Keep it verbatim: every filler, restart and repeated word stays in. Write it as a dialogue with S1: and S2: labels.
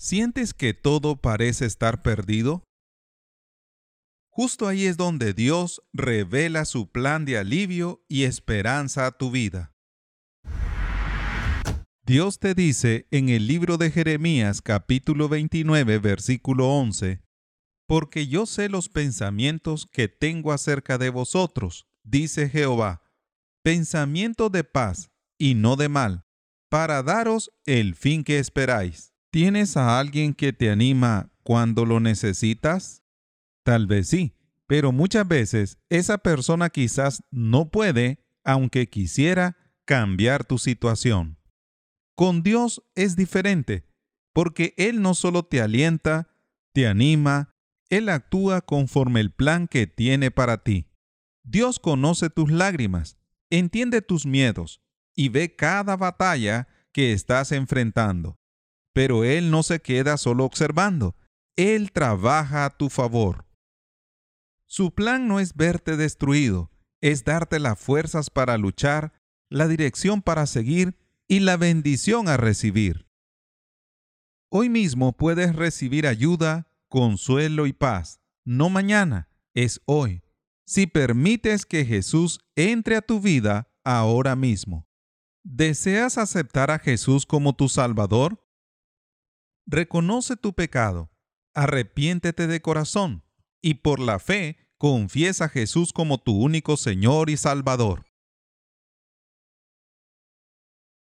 S1: ¿Sientes que todo parece estar perdido? Justo ahí es donde Dios revela su plan de alivio y esperanza a tu vida. Dios te dice en el libro de Jeremías capítulo veintinueve versículo once, porque yo sé los pensamientos que tengo acerca de vosotros, dice Jehová, pensamientos de paz y no de mal, para daros el fin que esperáis. ¿Tienes a alguien que te anima cuando lo necesitas? Tal vez sí, pero muchas veces esa persona quizás no puede, aunque quisiera, cambiar tu situación. Con Dios es diferente, porque Él no solo te alienta, te anima, Él actúa conforme el plan que tiene para ti. Dios conoce tus lágrimas, entiende tus miedos y ve cada batalla que estás enfrentando. Pero Él no se queda solo observando, Él trabaja a tu favor. Su plan no es verte destruido, es darte las fuerzas para luchar, la dirección para seguir y la bendición a recibir. Hoy mismo puedes recibir ayuda, consuelo y paz. No mañana, es hoy. Si permites que Jesús entre a tu vida ahora mismo. ¿Deseas aceptar a Jesús como tu Salvador? Reconoce tu pecado, arrepiéntete de corazón y por la fe confiesa a Jesús como tu único Señor y Salvador.